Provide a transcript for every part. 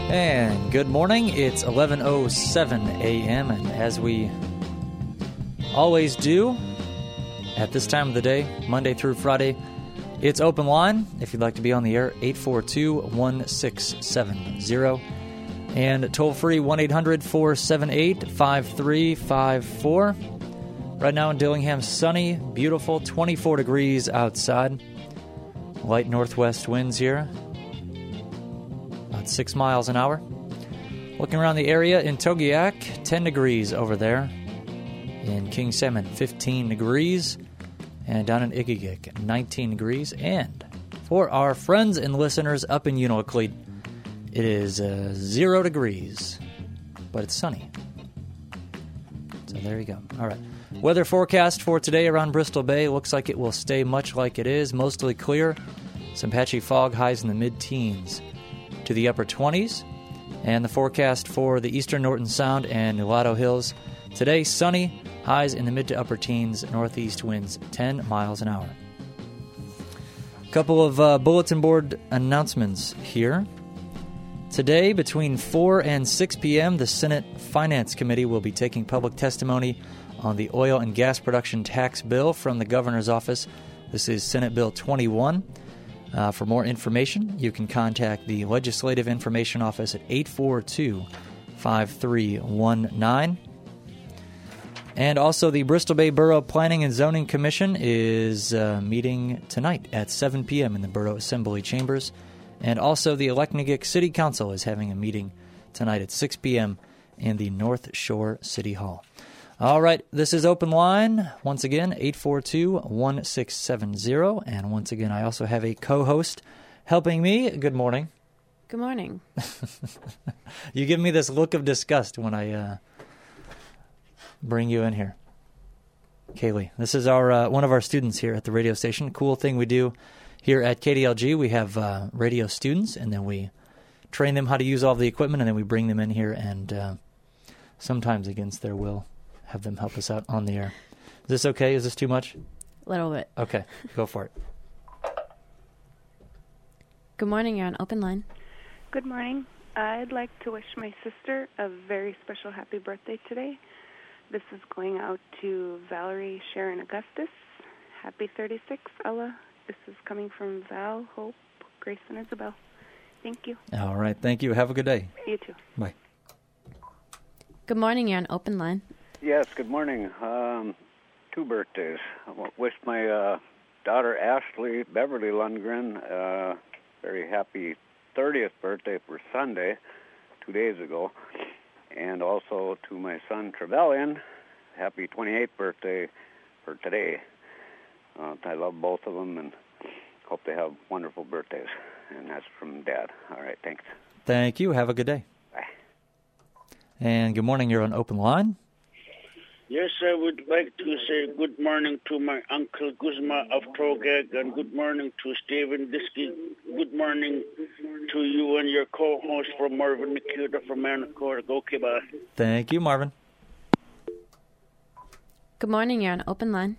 And good morning. It's 11:07 a.m. and as we always do at this time of the day, Monday through Friday, it's open line. If you'd like to be on the air, 842-1670. And toll-free 1-800-478-5354. Right now in Dillingham, sunny, beautiful, 24 degrees outside. Light northwest winds here, about 6 miles an hour. Looking around the area in Togiak, 10 degrees over there. In King Salmon, 15 degrees. And down in Igiugig, 19 degrees. And for our friends and listeners up in Unalakleet, it is 0 degrees, but it's sunny. So there you go. All right. Weather forecast for today around Bristol Bay looks like it will stay much like it is, mostly clear. Some patchy fog, highs in the mid-teens to the upper 20s. And the forecast for the eastern Norton Sound and Nulato Hills, today sunny, highs in the mid to upper teens, northeast winds 10 miles an hour. A couple of bulletin board announcements here. Today, between 4 and 6 p.m., the Senate Finance Committee will be taking public testimony on the oil and gas production tax bill from the governor's office. This is Senate Bill 21. For more information, you can contact the Legislative Information Office at 842-5319. And also, the Bristol Bay Borough Planning and Zoning Commission is meeting tonight at 7 p.m. in the Borough Assembly Chambers. And also, the Aleknagik City Council is having a meeting tonight at 6 p.m. in the North Shore City Hall. All right, this is Open Line. Once again, 842-1670. And once again, I also have a co-host helping me. Good morning. Good morning. You give me this look of disgust when I bring you in here. Kaylee, this is our one of our students here at the radio station. Cool thing we do here at KDLG, we have radio students, and then we train them how to use all the equipment, and then we bring them in here and sometimes against their will have them help us out on the air. Is this okay? Is this too much? A little bit. Okay, go for it. Good morning, you're on Open Line. Good morning. I'd like to wish my sister a very special happy birthday today. This is going out to Valerie Sharon Augustus. Happy 36, Ella. This is coming from Val, Hope, Grace, and Isabel. Thank you. All right, thank you. Have a good day. You too. Bye. Good morning, you're on Open Line. Yes, good morning. 2 birthdays. I wish my daughter Ashley Beverly Lundgren very happy 30th birthday for Sunday, 2 days ago. And also to my son Trevelyan, happy 28th birthday for today. I love both of them and hope they have wonderful birthdays. And that's from Dad. All right, thanks. Thank you. Have a good day. Bye. And good morning. You're on Open Line. Yes, I would like to say good morning to my Uncle Guzma of Trogag, and good morning to Stephen Diskey. Good morning to you and your co-host from Marvin Nikita from Manacor. Okay, bye. Thank you, Marvin. Good morning, you're on Open Line.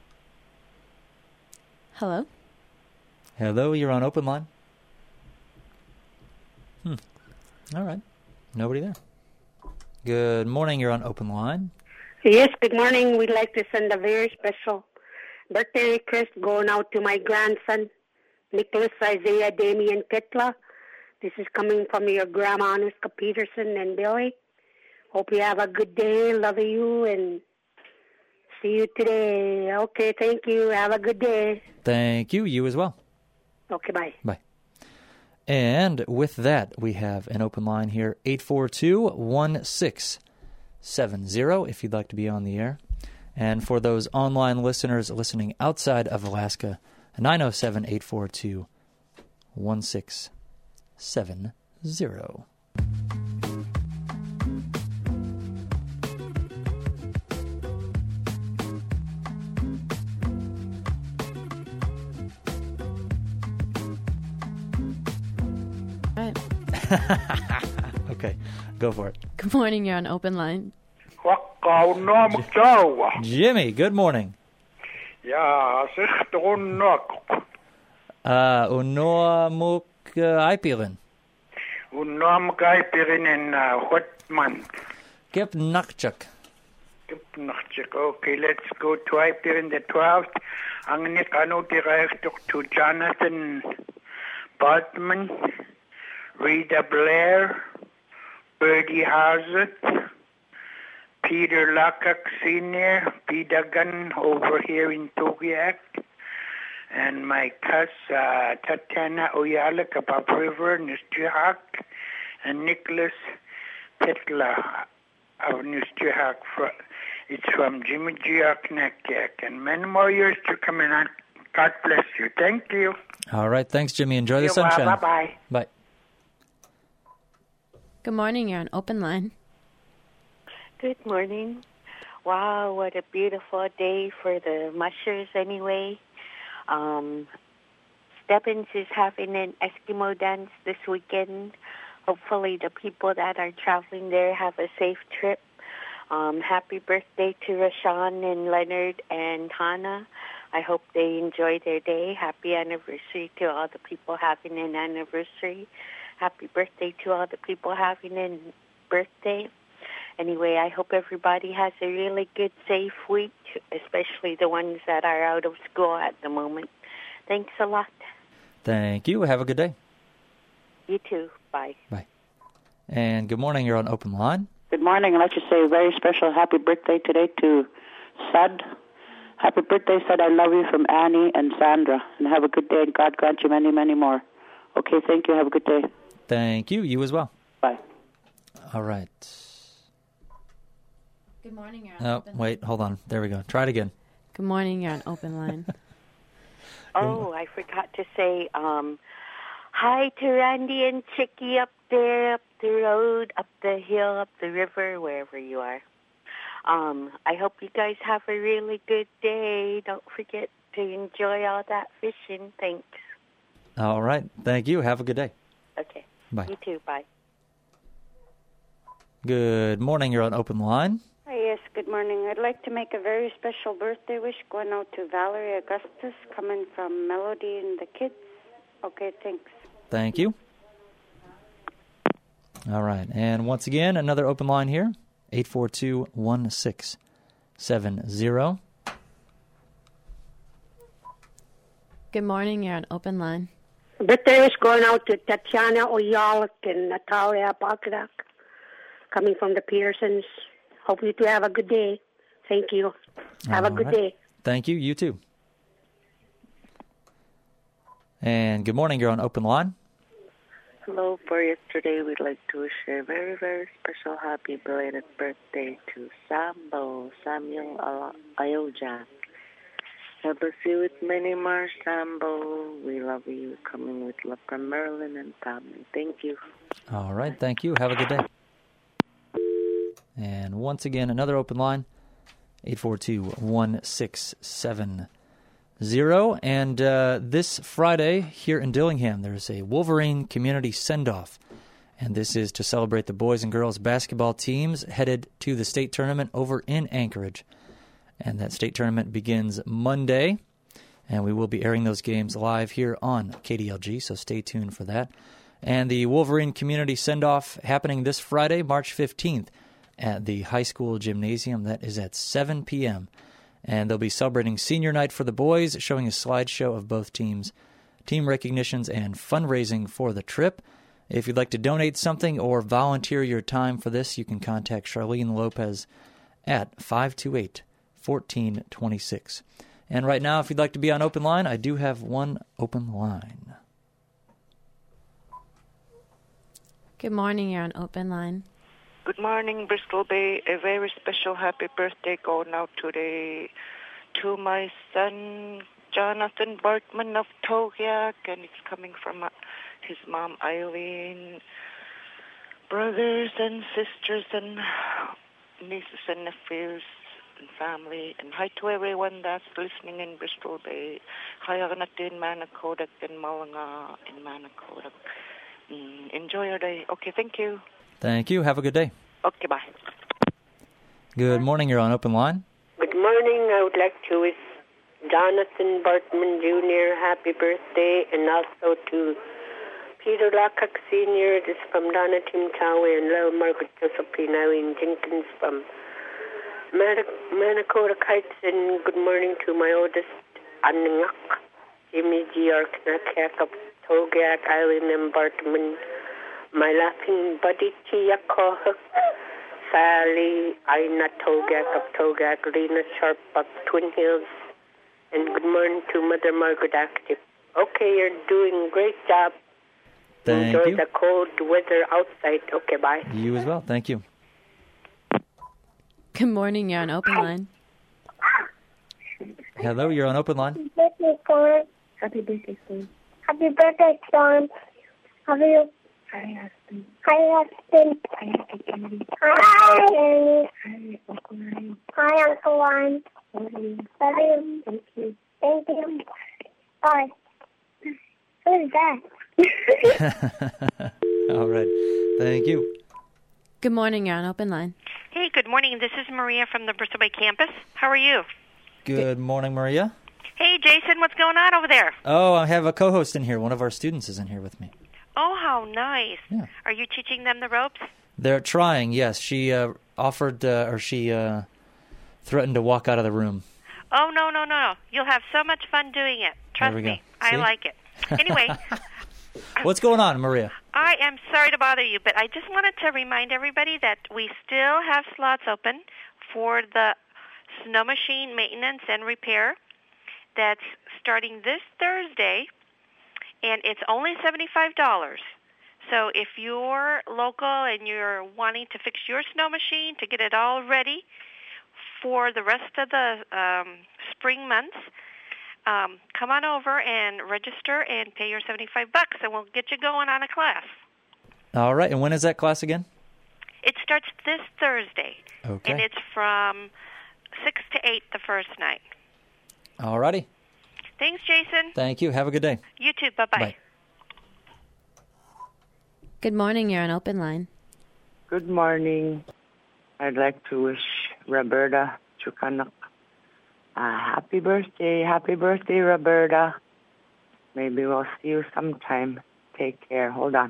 Hello? Hello, you're on Open Line. All right. Nobody there. Good morning, you're on Open Line. Yes, good morning. We'd like to send a very special birthday request going out to my grandson, Nicholas Isaiah Damian Ketla. This is coming from your grandma, Anuska Peterson and Billy. Hope you have a good day. Love you and see you today. Okay, thank you. Have a good day. Thank you. You as well. Okay, bye. Bye. And with that, we have an open line here, 842-1670, if you'd like to be on the air. And for those online listeners listening outside of Alaska, 907-842-1670. Okay, go for it. Good morning, you're on Open Line. Jimmy, good morning. Ja, Unoamuk Aipilin. Unom guy pirin in what month? Kip Nakchuk. Okay, let's go to pirin the 12th. Ang nik ano direct to Jonathan Bartman, Rita Blair, Birdie Hazard, Peter Lockett Sr., Peter Gunn over here in Togiak, and my cousin Tatiana Oyalak above River, Nistihak, and Nicholas Petla of Nistihak. It's from Jimmy Giacnakiak, and many more years to come in. God bless you. Thank you. All right, thanks, Jimmy. Enjoy the sunshine. Bye-bye. Bye. Good morning. You're on open line. Good morning. Wow, what a beautiful day for the mushers anyway. Stebbins is having an Eskimo dance this weekend. Hopefully the people that are traveling there have a safe trip. Happy birthday to Rashawn and Leonard and Hannah. I hope they enjoy their day. Happy anniversary to all the people having an anniversary. Happy birthday to all the people having a birthday. Anyway, I hope everybody has a really good, safe week, especially the ones that are out of school at the moment. Thanks a lot. Thank you. Have a good day. You too. Bye. Bye. And good morning. You're on open line. Good morning. I'd like to say a very special happy birthday today to Sud. Happy birthday, Sud. I love you from Annie and Sandra. And have a good day, and God grant you many, many more. Okay, thank you. Have a good day. Thank you. You as well. Bye. All right. Good morning. You're on open line. Wait. Hold on. There we go. Try it again. Good morning. You're on open line. Oh, I forgot to say hi to Randy and Chicky up there, up the road, up the hill, up the river, wherever you are. I hope you guys have a really good day. Don't forget to enjoy all that fishing. Thanks. All right. Thank you. Have a good day. Okay. Bye. You too. Bye. Good morning. You're on open line. Hi, yes, good morning. I'd like to make a very special birthday wish going out to Valerie Augustus, coming from Melody and the kids. Okay, thanks. Thank you. All right. And once again, another open line here, 842-1670. Good morning. You're on open line. Birthday is going out to Tatiana Oyalak and Natalia Pakidak, coming from the Pearsons. Hope you two have a good day. Thank you. Have a good day. Thank you. You too. And good morning. You're on open line. Hello. For yesterday, we'd like to wish a very, very special happy belated birthday to Samuel Ayoja. God bless you with many more, Sambo. We love you. Coming with love from Marilyn and family. Thank you. All right. Thank you. Have a good day. And once again, another open line, 842-1670. And this Friday here in Dillingham, there's a Wolverine Community Send-Off. And this is to celebrate the boys and girls basketball teams headed to the state tournament over in Anchorage. And that state tournament begins Monday. And we will be airing those games live here on KDLG, so stay tuned for that. And the Wolverine Community Send-Off happening this Friday, March 15th, at the high school gymnasium. That is at 7 p.m. And they'll be celebrating senior night for the boys, showing a slideshow of both teams, team recognitions, and fundraising for the trip. If you'd like to donate something or volunteer your time for this, you can contact Charlene Lopez at 528-1426. And right now, if you'd like to be on open line, I do have one open line. Good morning. You're on open line. Good morning, Bristol Bay. A very special happy birthday going out today to my son, Jonathan Bartman of Togiak, and it's coming from his mom, Eileen, brothers and sisters and nieces and nephews and family. And hi to everyone that's listening in Bristol Bay. Hi, in Manakodak and Malanga in Manakodak. Enjoy your day. Okay, thank you. Thank you. Have a good day. Okay, bye. Good morning. You're on open line. Good morning. I would like to wish Jonathan Bartman Jr. happy birthday, and also to Peter Lockhart Sr. This is from Donna Tim Choway and Little Margaret Josephine Irene Jenkins from Manakota Kites. And good morning to my oldest Aningak, Jimmy G. Arknakiak of Togak, Eileen and Bartman, my laughing buddy Chiakohuk, Sally, Aina Togak of Togak, Lena Sharp of Twin Hills, and good morning to Mother Margaret Active. Okay, you're doing a great job. Thank Enjoy you. the cold weather outside. Okay, bye. You as well. Thank you. Good morning, you're on open line. Hello, you're on open line. Happy birthday, Storm. Happy birthday, Storm. Happy birthday, Storm. Have you? Hi, husband. Hi, husband. Hi, Annie. Hi, Annie. Hi, Uncle Ryan. Hi, Uncle Ryan. Love you. Love you. Thank you. Thank you. Bye. Who is that? All right. Thank you. Good morning, you're on open line. Hey, good morning. This is Maria from the Bristol Bay campus. How are you? Good morning, Maria. Hey, Jason, what's going on over there? Oh, I have a co-host in here. One of our students is in here with me. Oh, how nice. Yeah. Are you teaching them the ropes? They're trying, yes. She offered, or she threatened to walk out of the room. Oh, no. You'll have so much fun doing it. Trust There we go. me. I See? like it. Anyway, What's going on, Maria? I am sorry to bother you, but I just wanted to remind everybody that we still have slots open for the snow machine maintenance and repair. That's starting this Thursday, and it's only $75. So if you're local and you're wanting to fix your snow machine to get it all ready for the rest of the spring months, come on over and register and pay your $75, and we'll get you going on a class. All right. And when is that class again? It starts this Thursday, Okay. and it's from 6 to 8 the first night. All righty. Thanks, Jason. Thank you. Have a good day. You too. Bye-bye. Bye. Good morning, you're on open line. Good morning. I'd like to wish Roberta Chukanak a happy birthday. Happy birthday, Roberta. Maybe we'll see you sometime. Take care. Hold on.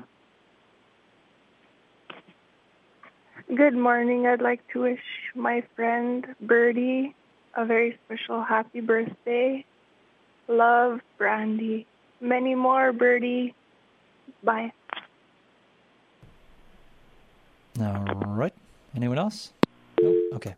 Good morning. I'd like to wish my friend Birdie a very special happy birthday. Love, Brandy. Many more, Birdie. Bye. All right. Anyone else? Nope. Okay.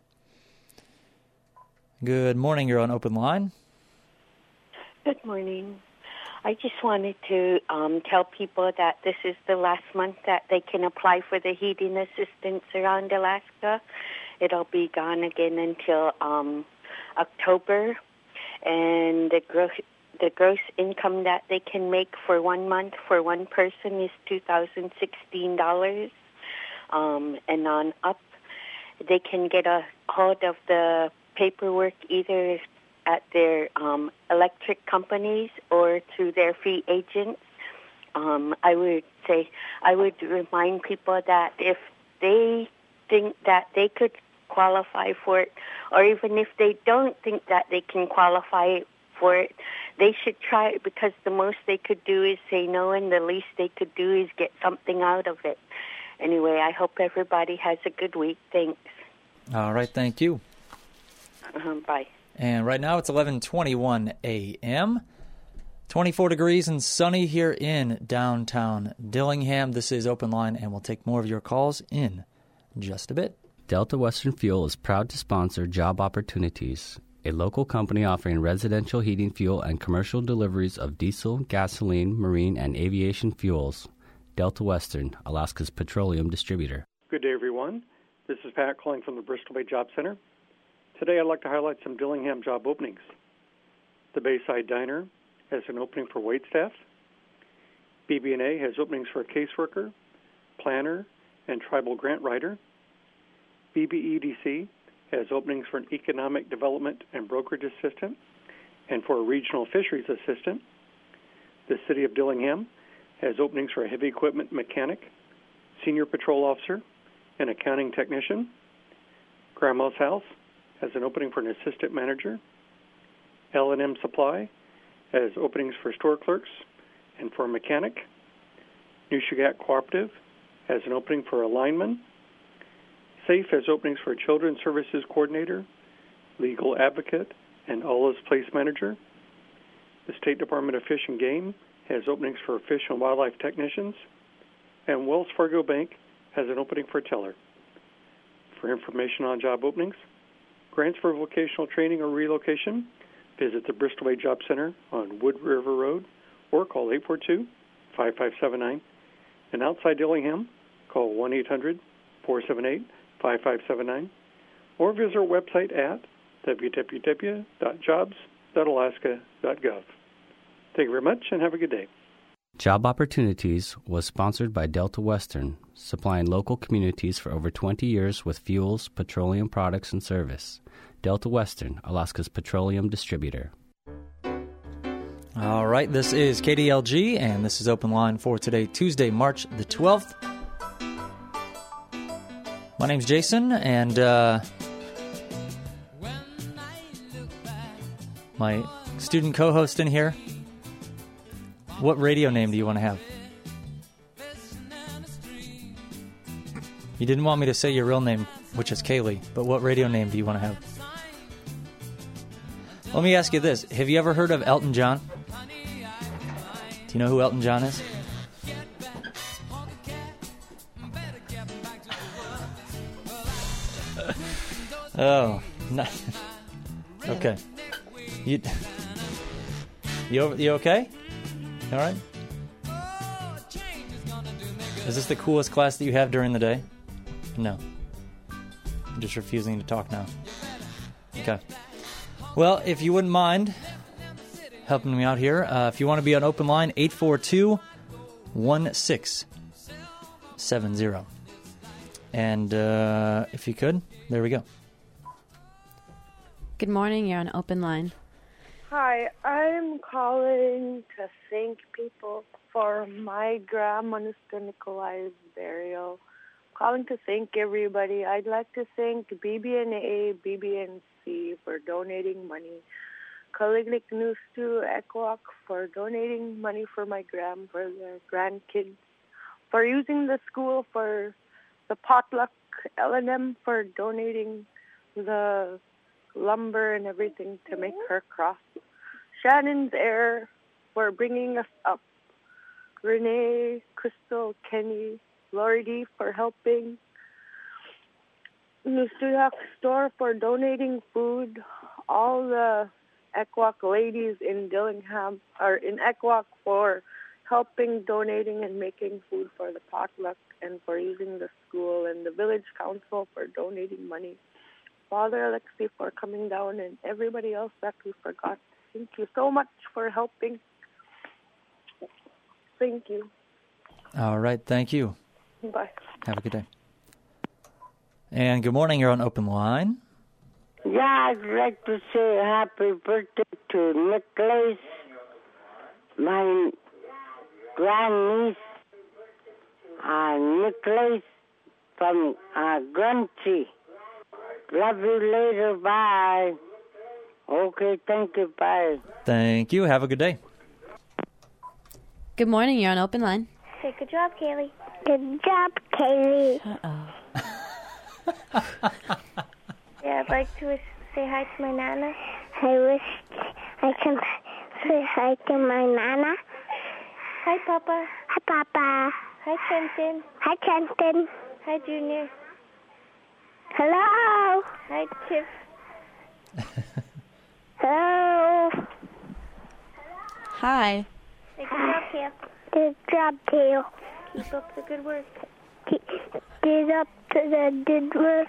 Good morning. You're on open line. Good morning. I just wanted to tell people that this is the last month that they can apply for the heating assistance around Alaska. It'll be gone again until October. And the gross income that they can make for 1 month for one person is $2,016. And on up, they can get a hold of the paperwork either at their electric companies or through their free agents. I would remind people that if they think that they could qualify for it, or even if they don't think that they can qualify for it, they should try it, because the most they could do is say no, and the least they could do is get something out of it. Anyway, I hope everybody has a good week. Thanks. All right. Thank you. Bye. And right now it's 11:21 a.m. 24 degrees and sunny here in downtown Dillingham. This is Open Line, and we'll take more of your calls in just a bit. Delta Western Fuel is proud to sponsor Job Opportunities, a local company offering residential heating fuel and commercial deliveries of diesel, gasoline, marine, and aviation fuels. Delta Western, Alaska's petroleum distributor. Good day, everyone. This is Pat calling from the Bristol Bay Job Center. Today I'd like to highlight some Dillingham job openings. The Bayside Diner has an opening for waitstaff. BB&A has openings for a caseworker, planner, and tribal grant writer. BBEDC has openings for an economic development and brokerage assistant and for a regional fisheries assistant. The City of Dillingham has openings for a heavy equipment mechanic, senior patrol officer, and accounting technician. Grandma's House has an opening for an assistant manager. L&M Supply has openings for store clerks and for a mechanic. Nushagak Cooperative has an opening for a lineman. SAFE has openings for a Children's Services Coordinator, Legal Advocate, and Allah's Place Manager. The State Department of Fish and Game has openings for Fish and Wildlife Technicians. And Wells Fargo Bank has an opening for a teller. For information on job openings, grants for vocational training or relocation, visit the Bristol Bay Job Center on Wood River Road or call 842-5579. And outside Dillingham, call 1-800-478-5579 or visit our website at www.jobs.alaska.gov. Thank you very much and have a good day. Job Opportunities was sponsored by Delta Western, supplying local communities for over 20 years with fuels, petroleum products, and service. Delta Western, Alaska's petroleum distributor. All right, this is KDLG, and this is Open Line for today, Tuesday, March the 12th. My name's Jason, and my student co-host in here. What radio name do you want to have? You didn't want me to say your real name, which is Kaylee, but what radio name do you want to have? Let me ask you this. Have you ever heard of Elton John? Do you know who Elton John is? Oh, no. Okay. You okay? All right. Is this the coolest class that you have during the day? No. I'm just refusing to talk now. Okay. Well, if you wouldn't mind helping me out here, if you want to be on Open Line, 842-1670. And if you could, there we go. Good morning, you're on Open Line. Hi, I'm calling to thank people for my grandma's Nikolai's burial. Calling to thank everybody. I'd like to thank BBNA, BBNC for donating money. Kaliglik Nustu Ekwak for donating money for my grandkids. For using the school for the potluck. L&M for donating the lumber and everything to make her cross. Shannon's Air for bringing us up. Renee, Crystal, Kenny, Lori D for helping. Nustuyak Store for donating food. All the Ekwak ladies in Dillingham are in Ekwak for helping, donating, and making food for the potluck and for using the school, and the village council for donating money. Father Alexi for coming down, and everybody else that we forgot. Thank you so much for helping. Thank you. All right, thank you. Bye. Have a good day. And good morning, you're on Open Line. Yeah, I'd like to say happy birthday to Nicholas, my grandniece, Nicholas from Grunty. Love you later, bye. Okay, thank you, bye. Thank you, have a good day. Good morning, you're on Open Line. Say good job, Kaylee. Good job, Kaylee. Yeah, I'd like to say hi to my Nana. I wish I can say hi to my Nana. Hi, Papa. Hi, Papa. Hi, Trenton. Hi, Trenton. Hi, Junior. Hello. Hi, Tiff. Hello. Hi. Say good job, Tail. Good job, Tail. Keep up the good work. Keep up the good work.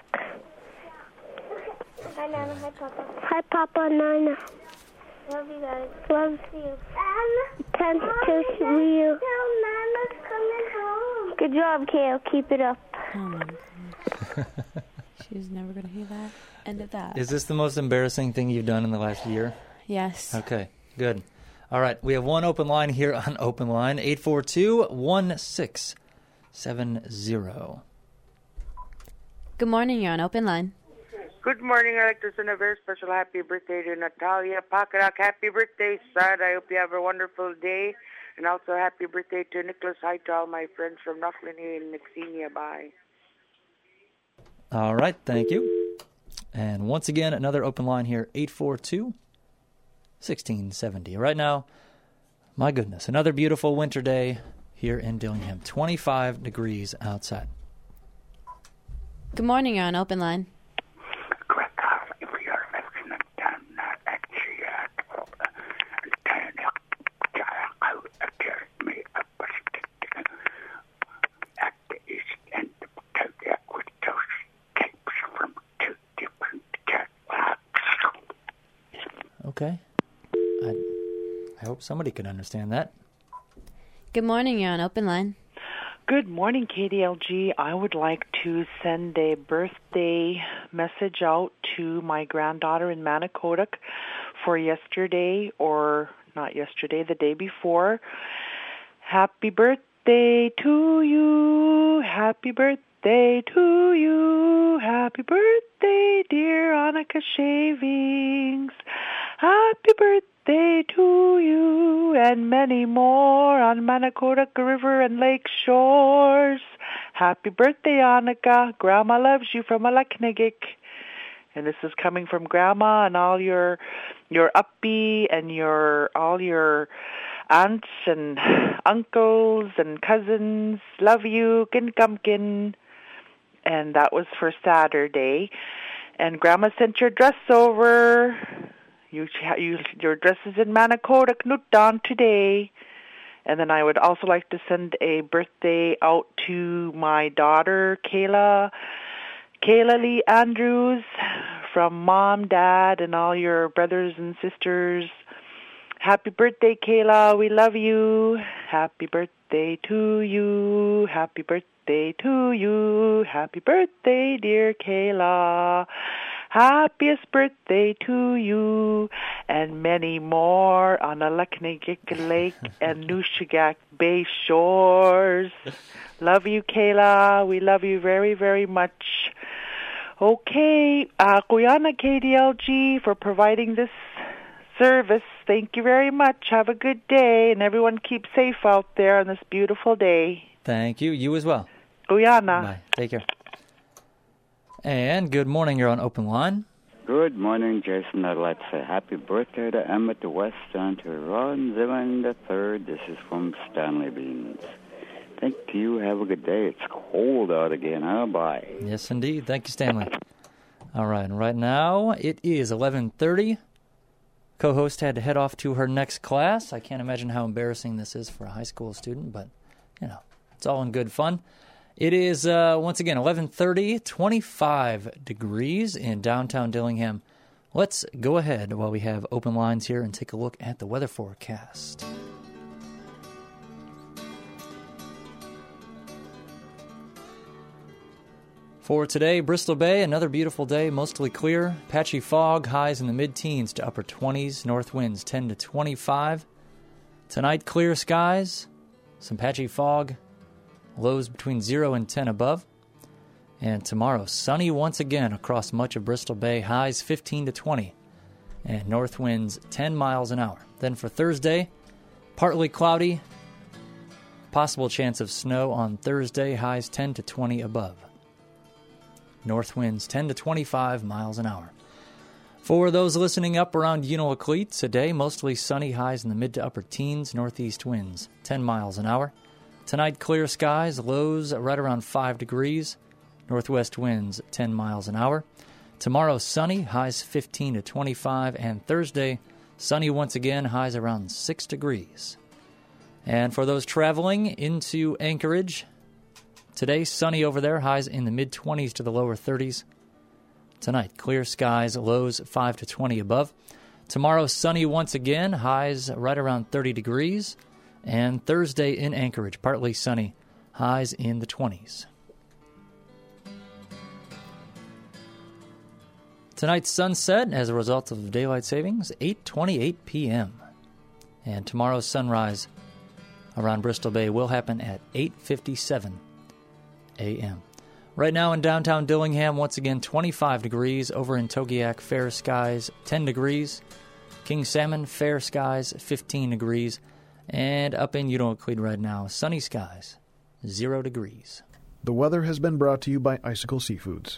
Hi, Nana. Hi, Papa. Hi, Papa, Nana. Love you guys. Love you. Time to see you. Nana's coming home. Good job, Kale. Keep it up. Oh, my goodness. She's never going to hear that. End of that. Is this the most embarrassing thing you've done in the last year? Yes. Okay, good. All right, we have one open line here on Open Line, 842-1670. Good morning, you're on Open Line. Good morning. I'd like to send a very special happy birthday to Natalia Pakarak. Happy birthday, son. I hope you have a wonderful day. And also happy birthday to Nicholas. Hi to all my friends from Rockland and Nixenia. Bye. All right, thank you. And once again, another open line here, 842-1670. Right now, my goodness, another beautiful winter day here in Dillingham. 25 degrees outside. Good morning, you're on open line. Okay. I hope somebody can understand that. Good morning, you're on open line. Good morning, KDLG. I would like to send a birthday message out to my granddaughter in Manicodic for yesterday, or not yesterday, the day before. Happy birthday to you. Happy birthday to you. Happy birthday, dear Annika Shavings. Happy birthday to you and many more on Manicodic River and Lake Shores. Happy birthday, Annika. Grandma loves you from Alaknagik. And this is coming from Grandma and all your uppy and all your aunts and uncles and cousins. Love you, Ginkumkin. And that was for Saturday. And Grandma sent your dress over. Your dress is in Manicodic, Nutdan today. And then I would also like to send a birthday out to my daughter, Kayla Lee Andrews, from Mom, Dad, and all your brothers and sisters. Happy birthday, Kayla. We love you. Happy birthday to you. Happy birthday to you. Happy birthday, dear Kayla. Happiest birthday to you, and many more on Alaknagik Lake and Nushagak Bay Shores. Love you, Kayla. We love you very, very much. Okay, Guyana KDLG for providing this service. Thank you very much. Have a good day, and everyone keep safe out there on this beautiful day. Thank you. You as well. Guyana. Bye. Take care. And good morning, you're on open line. Good morning, Jason. I'd like to say happy birthday to Emmett West and to Ron Zimmerman III. This is from Stanley Beans. Thank you. Have a good day. It's cold out again, huh? Bye. Yes, indeed. Thank you, Stanley. All right, and right now it is 11:30. Co-host had to head off to her next class. I can't imagine how embarrassing this is for a high school student, but, it's all in good fun. It is, once again, 11:30, 25 degrees in downtown Dillingham. Let's go ahead while we have open lines here and take a look at the weather forecast. For today, Bristol Bay, another beautiful day, mostly clear. Patchy fog, highs in the mid-teens to upper 20s, north winds 10 to 25. Tonight, clear skies, some patchy fog, lows between 0 and 10 above. And tomorrow, sunny once again across much of Bristol Bay, highs 15 to 20, and north winds 10 miles an hour. Then for Thursday, partly cloudy, possible chance of snow on Thursday, highs 10 to 20 above. North winds 10 to 25 miles an hour. For those listening up around Unalakleet, today mostly sunny, highs in the mid to upper teens, northeast winds 10 miles an hour. Tonight, clear skies, lows right around 5 degrees, northwest winds 10 miles an hour. Tomorrow, sunny, highs 15 to 25, and Thursday, sunny once again, highs around 6 degrees. And for those traveling into Anchorage, today, sunny over there, highs in the mid-20s to the lower 30s. Tonight, clear skies, lows 5 to 20 above. Tomorrow, sunny once again, highs right around 30 degrees. And Thursday in Anchorage, partly sunny, highs in the 20s. Tonight's sunset, as a result of daylight savings, 8:28 p.m. And tomorrow's sunrise around Bristol Bay will happen at 8:57 a.m. Right now in downtown Dillingham, once again, 25 degrees. Over in Togiak, fair skies, 10 degrees. King Salmon, fair skies, 15 degrees. And up in Unalakleet right now, sunny skies, 0 degrees. The weather has been brought to you by Icicle Seafoods.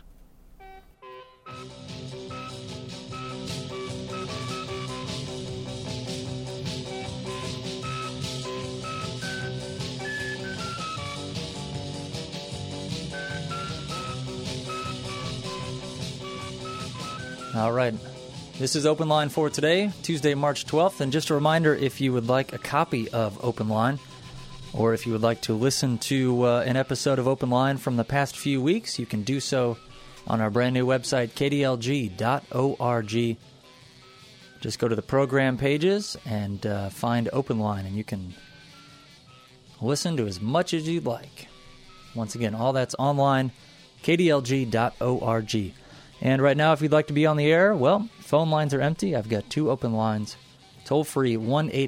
All right. This is Open Line for today, Tuesday, March 12th. And just a reminder, if you would like a copy of Open Line, or if you would like to listen to an episode of Open Line from the past few weeks, you can do so on our brand new website, kdlg.org. Just go to the program pages and find Open Line, and you can listen to as much as you'd like. Once again, all that's online, kdlg.org. And right now, if you'd like to be on the air, well, phone lines are empty. I've got 2 open lines. Toll-free,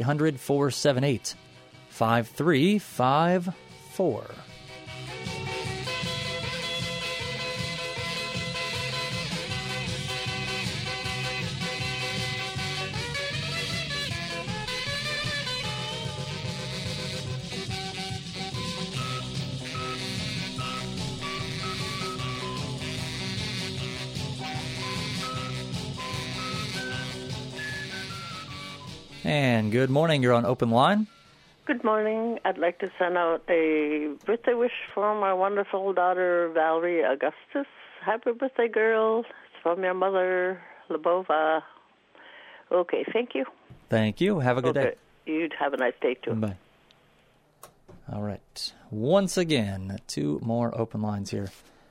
1-800-478-5354. And good morning. You're on Open Line. Good morning. I'd like to send out a birthday wish for my wonderful daughter, Valerie Augustus. Happy birthday, girl. It's from your mother, Labova. Okay, thank you. Thank you. Have a good day. You'd have a nice day, too. Bye. All right. Once again, 2 more open lines here.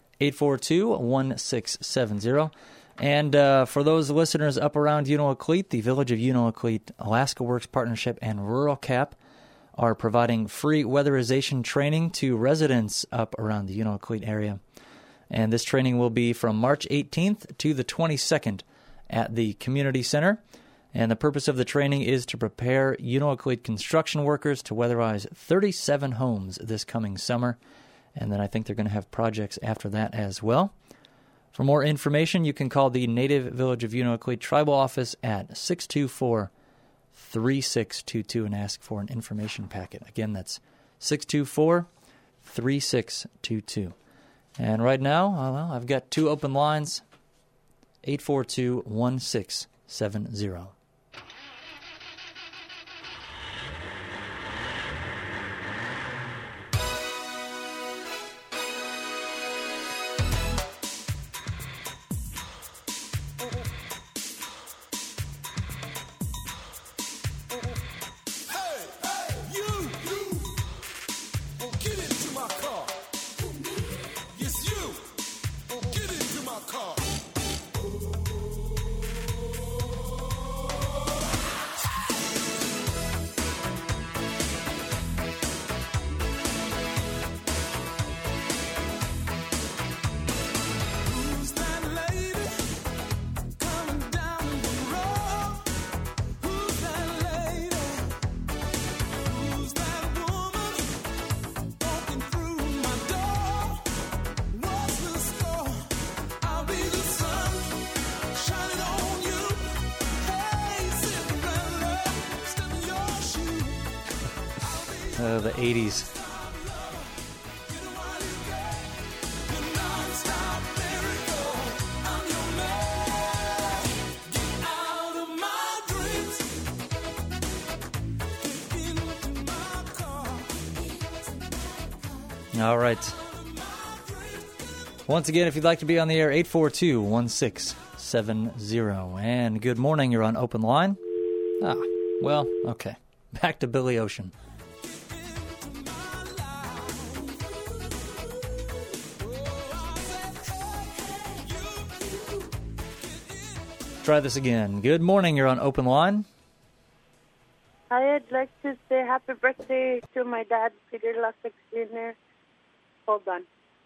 842-1670. And for those listeners up around Unalakleet, the Village of Unalakleet, Alaska Works Partnership, and Rural Cap are providing free weatherization training to residents up around the Unalakleet area. And this training will be from March 18th to the 22nd at the Community Center. And the purpose of the training is to prepare Unalakleet construction workers to weatherize 37 homes this coming summer. And then I think they're going to have projects after that as well. For more information, you can call the Native Village of Unalakleet Tribal Office at 624-3622 and ask for an information packet. Again, that's 624-3622. And right now, well, I've got 2 open lines, 842-1670. The 80s. All right. Once again, if you'd like to be on the air, 842-1670. And good morning, you're on Open Line. Well, okay. Back to Billy Ocean. Try this again. Good morning, you're on Open Line. I'd like to say happy birthday to my dad, Peter Lasek Jr. Hold on.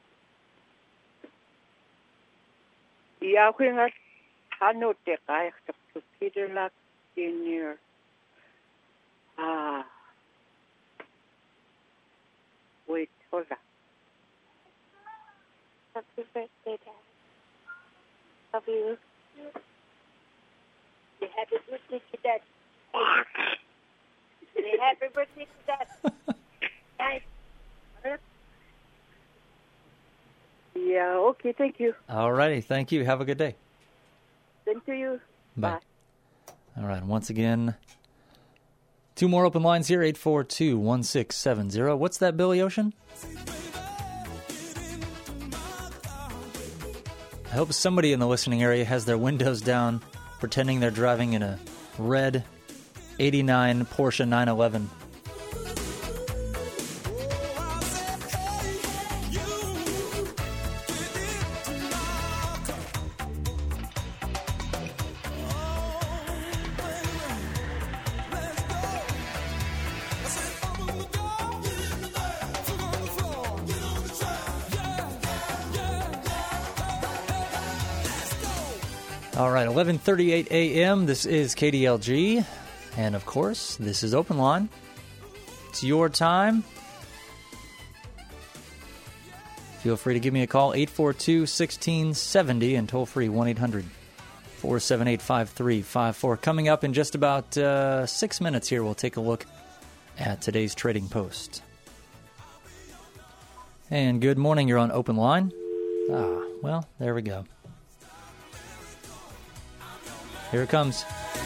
Yahuingat Hano Tekay to Peter Lasek Jr. Wait, hold on. Happy birthday, Dad. Love you. Happy birthday to Dad. Happy happy birthday to that. Guys. Yeah, okay, thank you. All righty. Thank you. Have a good day. Same to you. Bye. All right. Once again, 2 more open lines here, 842-1670. What's that, Billy Ocean? I hope somebody in the listening area has their windows down, pretending they're driving in a red 89 Porsche 911. All right, 11:38 a.m. This is KDLG, and of course, this is Open Line. It's your time. Feel free to give me a call, 842-1670, and toll free 1-800-478-5354. Coming up in just about 6 minutes here, we'll take a look at today's Trading Post. And good morning, you're on Open Line. Well, there we go. Here it comes.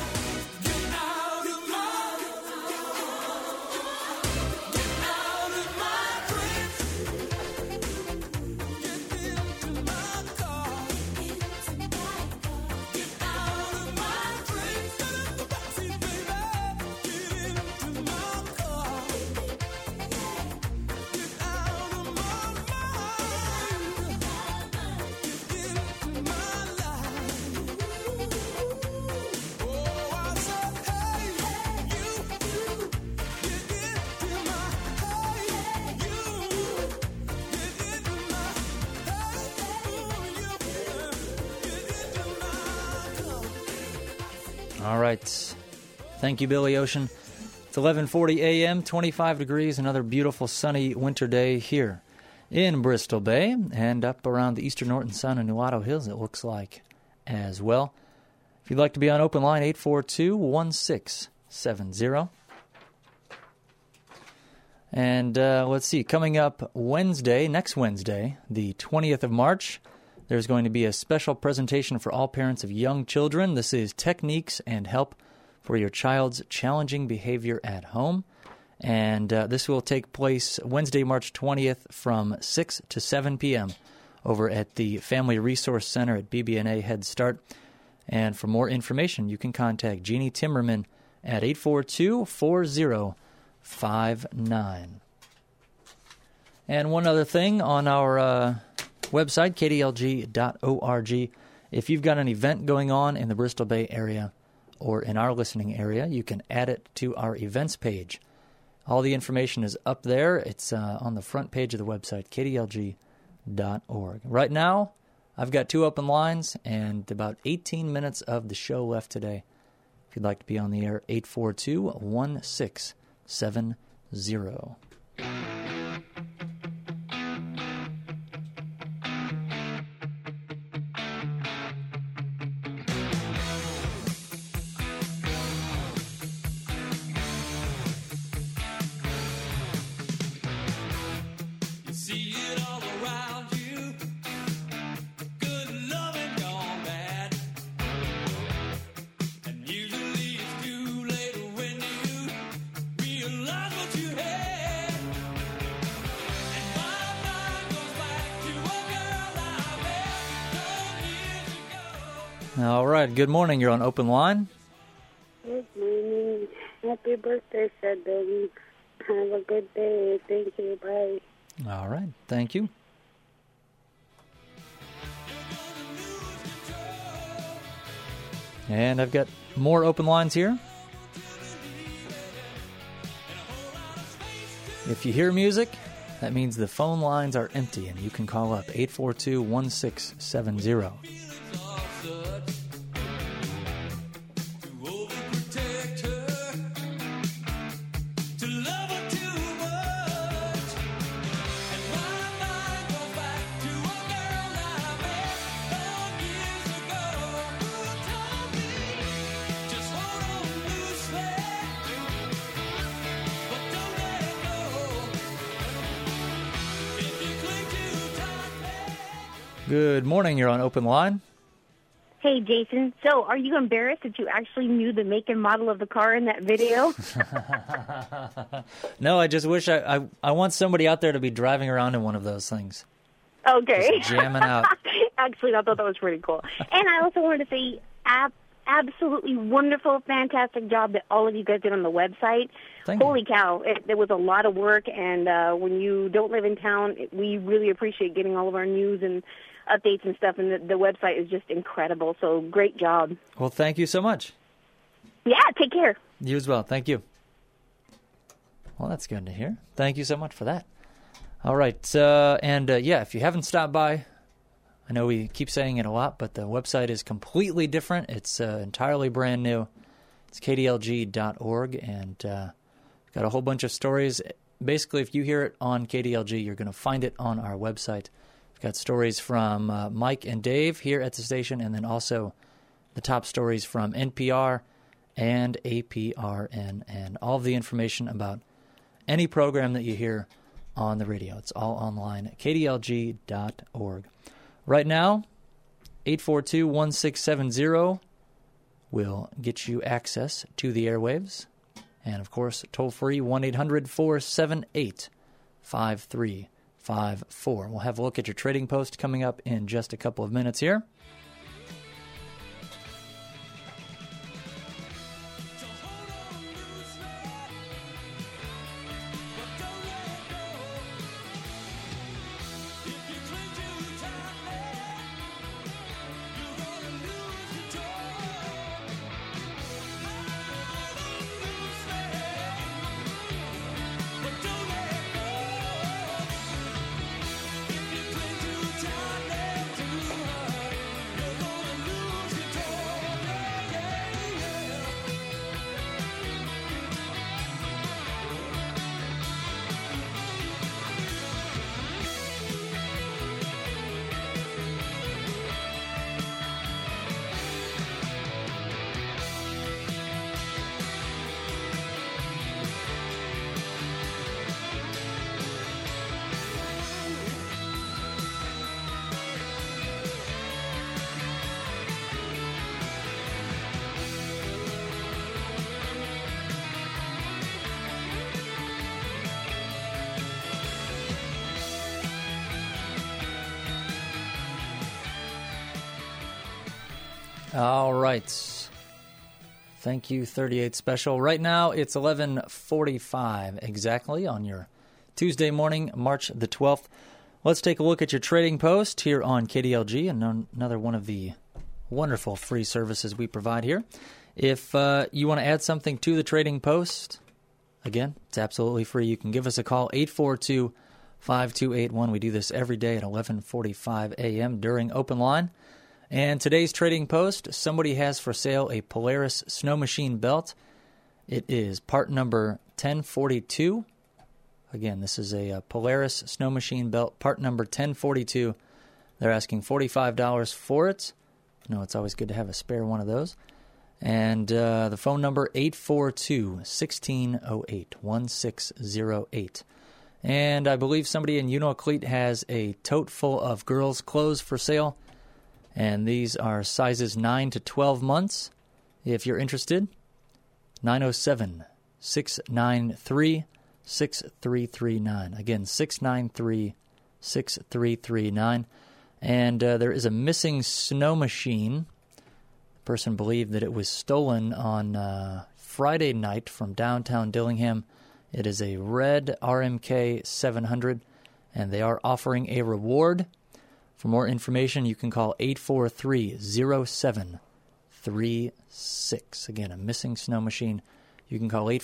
All right. Thank you, Billy Ocean. It's 11:40 a.m., 25 degrees, another beautiful sunny winter day here in Bristol Bay and up around the Eastern Norton Sun and Nuado Hills, it looks like, as well. If you'd like to be on Open Line, 842-1670. And let's see, coming up next Wednesday, the 20th of March, there's going to be a special presentation for all parents of young children. This is Techniques and Help for Your Child's Challenging Behavior at Home. And this will take place Wednesday, March 20th from 6 to 7 p.m. over at the Family Resource Center at BB&A Head Start. And for more information, you can contact Jeannie Timmerman at 842-4059. And one other thing on our website, kdlg.org. If you've got an event going on in the Bristol Bay area or in our listening area, you can add it to our events page. All the information is up there. It's on the front page of the website, kdlg.org. Right now, I've got 2 open lines and about 18 minutes of the show left today. If you'd like to be on the air, 842-1670. All right. Good morning. You're on Open Line. Good morning. Happy birthday, Sheldon. Have a good day. Thank you. Bye. All right. Thank you. And I've got more open lines here. If you hear music, that means the phone lines are empty, and you can call up 842-1670. Good morning. You're on Open Line. Hey, Jason. So, are you embarrassed that you actually knew the make and model of the car in that video? No, I just wish I want somebody out there to be driving around in one of those things. Okay. Just jamming out. Actually, I thought that was pretty cool. And I also wanted to say absolutely wonderful, fantastic job that all of you guys did on the website. Holy cow. There was a lot of work, and when you don't live in town, we really appreciate getting all of our news and updates and stuff, and the website is just incredible. So great job. Well, thank you so much. Yeah, take care. You as well. Thank you. Well, that's good to hear. Thank you so much for that. All right. Yeah, if you haven't stopped by, I know we keep saying it a lot, but the website is completely different. It's entirely brand new. It's kdlg.org, and got a whole bunch of stories. Basically, if you hear it on KDLG, you're going to find it on our website. We've got stories from Mike and Dave here at the station, and then also the top stories from NPR and APRN, and all of the information about any program that you hear on the radio. It's all online at kdlg.org. Right now, 842-1670 will get you access to the airwaves. And, of course, toll-free, 1-800-478-5354. We'll have a look at your trading post coming up in just a couple of minutes here. All right. Thank you, 38 Special. Right now, it's 11:45 exactly on your Tuesday morning, March the 12th. Let's take a look at your trading post here on KDLG, and another one of the wonderful free services we provide here. If you want to add something to the trading post, again, it's absolutely free. You can give us a call, 842-5281. We do this every day at 11:45 a.m. during Open Line. And today's trading post, somebody has for sale a Polaris snow machine belt. It is part number 1042. Again, this is a Polaris snow machine belt, part number 1042. They're asking $45 for it. You know, it's always good to have a spare one of those. And the phone number, 842-1608, 1608. And I believe somebody in Unalakleet has a tote full of girls' clothes for sale. And these are sizes 9 to 12 months. If you're interested, 907-693-6339. Again, 693-6339. And there is a missing snow machine. The person believed that it was stolen on Friday night from downtown Dillingham. It is a red RMK 700, and they are offering a reward. For more information, you can call 843-0736. Again, a missing snow machine. You can call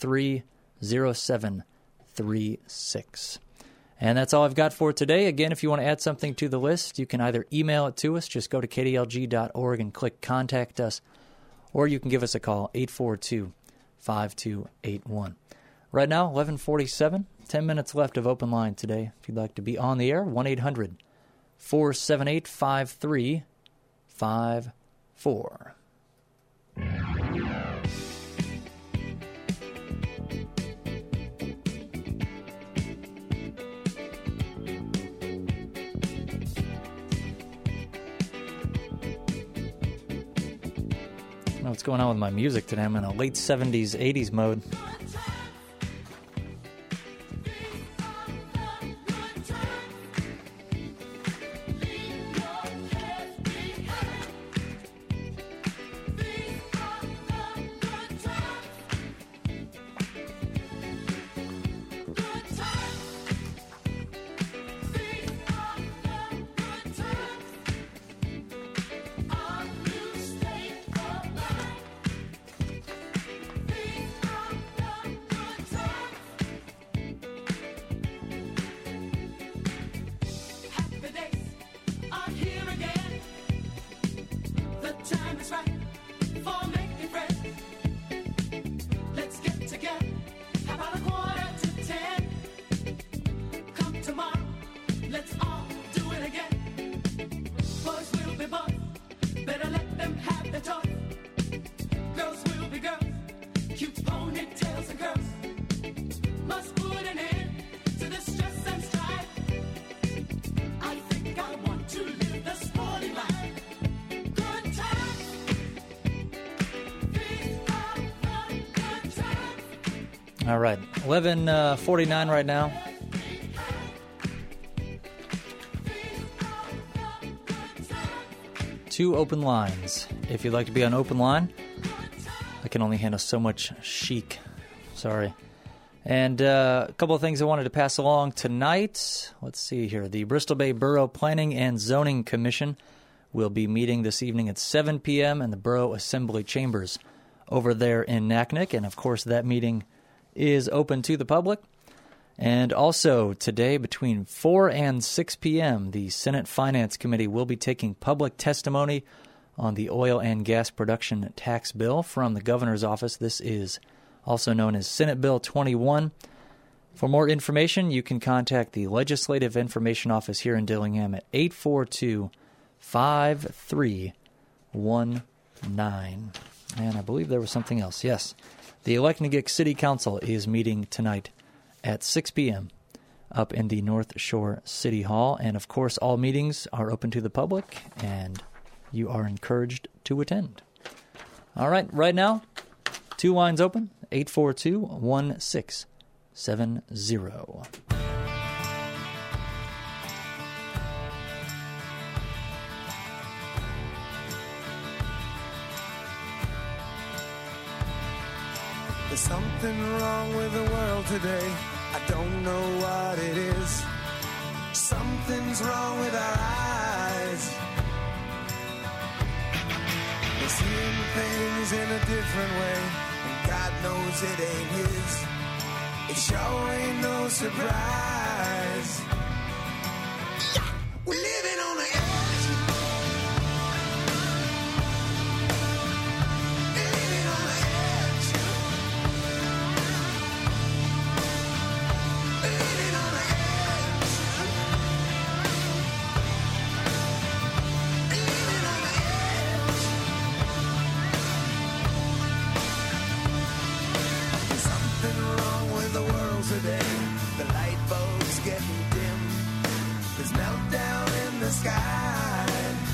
843-0736. And that's all I've got for today. Again, if you want to add something to the list, you can either email it to us, just go to kdlg.org and click Contact Us, or you can give us a call, 842-5281. Right now, 11:47, 10 minutes left of Open Line today. If you'd like to be on the air, 1-800-478-5354. know what's going on with my music today. I'm in a late 70s, 80s mode. All right, 11:49 right now. Two open lines. If you'd like to be on open line, I can only handle so much chic. Sorry. And a couple of things I wanted to pass along tonight. Let's see here. The Bristol Bay Borough Planning and Zoning Commission will be meeting this evening at 7 p.m. in the Borough Assembly Chambers over there in Naknek. And, of course, that meeting is open to the public. And also today between 4 and 6 p.m., the Senate Finance Committee will be taking public testimony on the oil and gas production tax bill from the governor's office. This is also known as Senate Bill 21. For more information, you can contact the Legislative Information Office here in Dillingham at 842-5319. And I believe there was something else. Yes. The Aleknagik City Council is meeting tonight at 6 p.m. up in the North Shore City Hall. And, of course, all meetings are open to the public, and you are encouraged to attend. All right now, two lines open, 842-1670. There's something wrong with the world today. I don't know what it is. Something's wrong with our eyes. We're seeing things in a different way, and God knows it ain't His. It sure ain't no surprise. Yeah, we're living on the edge. Today, the light bulb's getting dim. There's meltdown in the sky.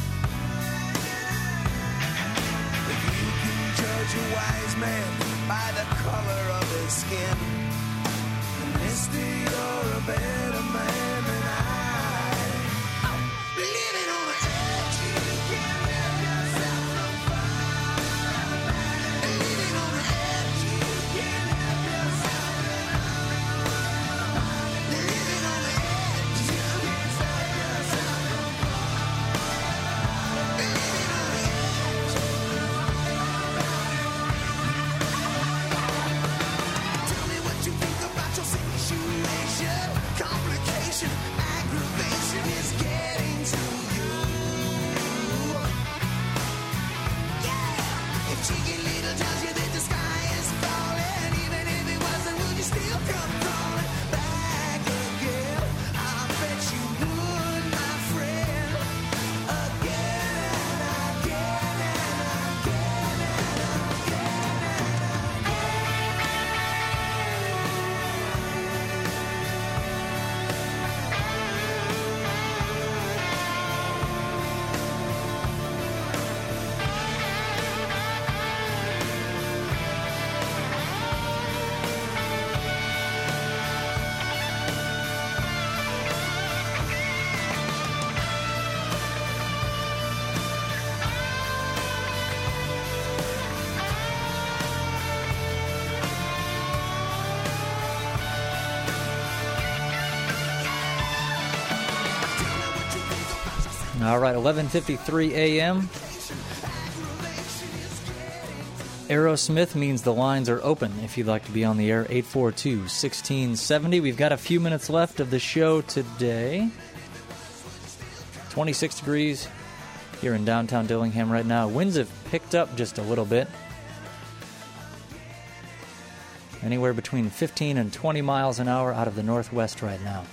If you can judge a wise man by the color of his skin, then mister, you're a better man than I. Living on the edge, you can't let yourself on fire. Living on the edge, you can't help yourself. Come All right, 11:53 a.m. Aerosmith means the lines are open if you'd like to be on the air, 842-1670. We've got a few minutes left of the show today. 26 degrees here in downtown Dillingham right now. Winds have picked up just a little bit. Anywhere between 15 and 20 miles an hour out of the northwest right now.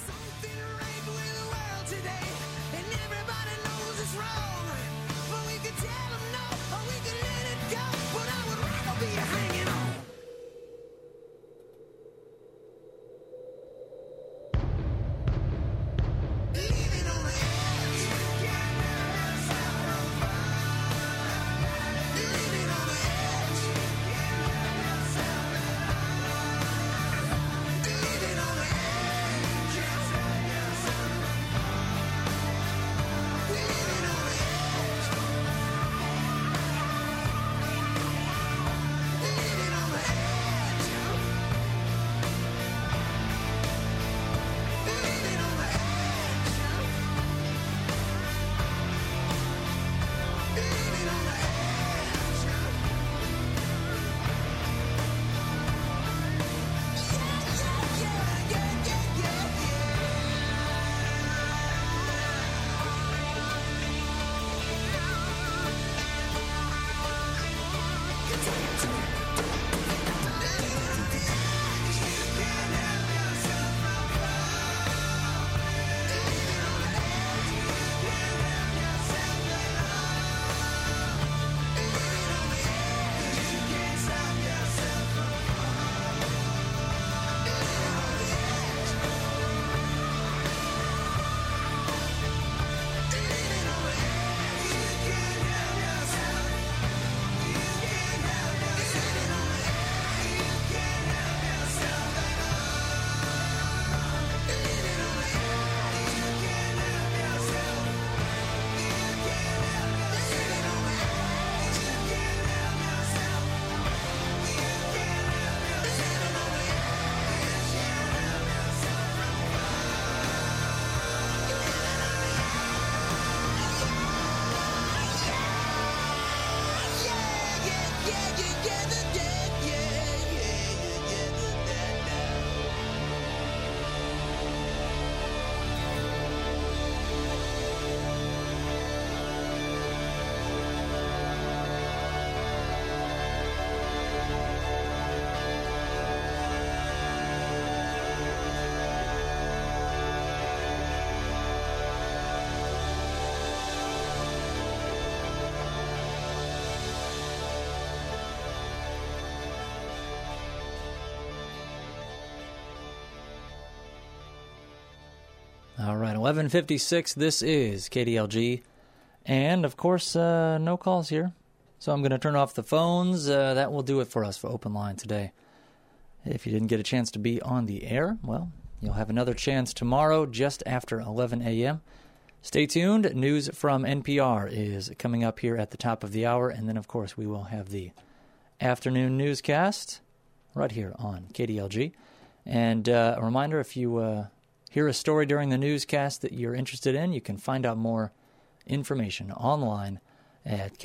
All right, 11:56. This is KDLG. And, of course, no calls here. So I'm going to turn off the phones. That will do it for us for Open Line today. If you didn't get a chance to be on the air, well, you'll have another chance tomorrow just after 11 a.m. Stay tuned. News from NPR is coming up here at the top of the hour. And then, of course, we will have the afternoon newscast right here on KDLG. And a reminder, if you hear a story during the newscast that you're interested in, you can find out more information online at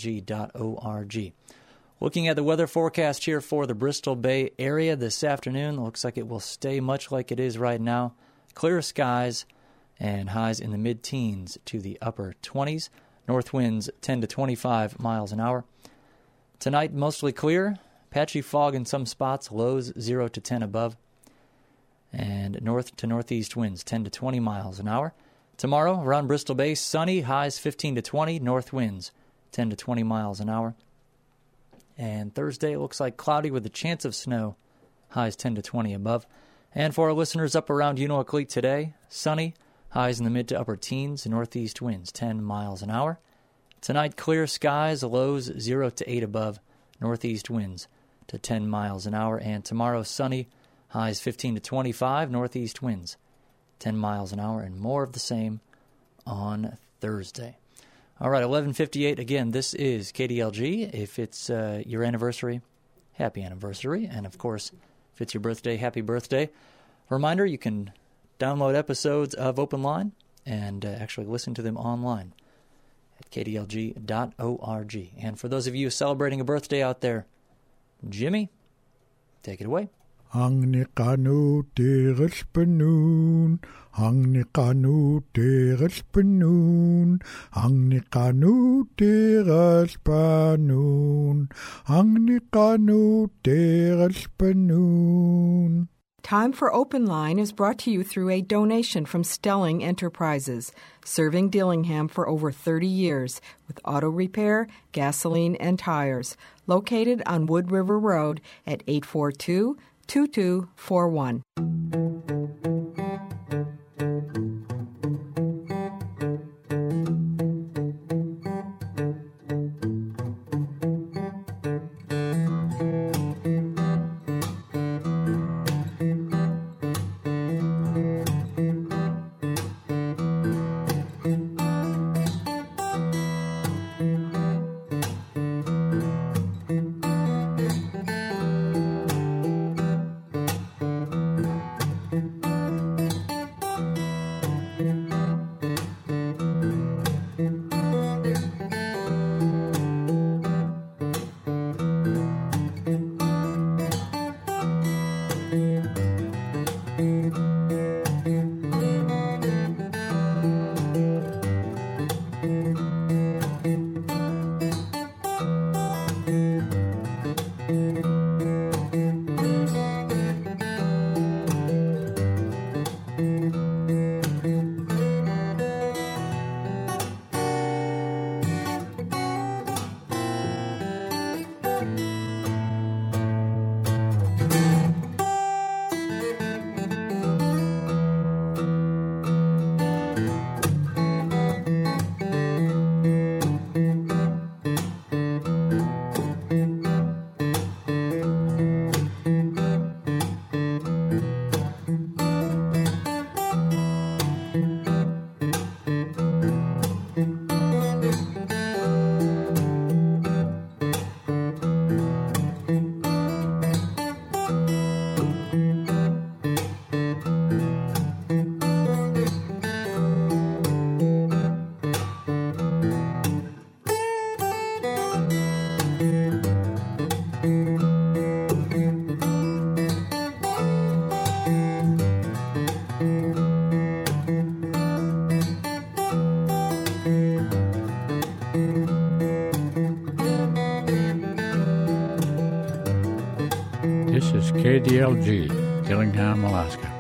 kdlg.org. Looking at the weather forecast here for the Bristol Bay area this afternoon, looks like it will stay much like it is right now. Clear skies and highs in the mid-teens to the upper 20s. North winds 10 to 25 miles an hour. Tonight, mostly clear. Patchy fog in some spots, lows 0 to 10 above. And north to northeast winds 10 to 20 miles an hour. Tomorrow, around Bristol Bay, sunny, highs 15 to 20, north winds 10 to 20 miles an hour. And Thursday, it looks like cloudy with a chance of snow, highs 10 to 20 above. And for our listeners up around Unalakleet today, sunny, highs in the mid to upper teens, northeast winds 10 miles an hour. Tonight, clear skies, lows 0 to 8 above, northeast winds to 10 miles an hour. And tomorrow, sunny, highs 15 to 25, northeast winds 10 miles an hour, and more of the same on Thursday. All right, 11:58. Again, this is KDLG. If it's your anniversary, happy anniversary. And, of course, if it's your birthday, happy birthday. Reminder, you can download episodes of Open Line and actually listen to them online at kdlg.org. And for those of you celebrating a birthday out there, Jimmy, take it away. Ang nikanu teres penun, ang nikanu teres penun, ang nikanu teres penun, ang nikanu teres penun. Time for Open Line is brought to you through a donation from Stelling Enterprises, serving Dillingham for over 30 years with auto repair, gasoline, and tires, located on Wood River Road at 842-2241. This is KDLG, Dillingham, Alaska.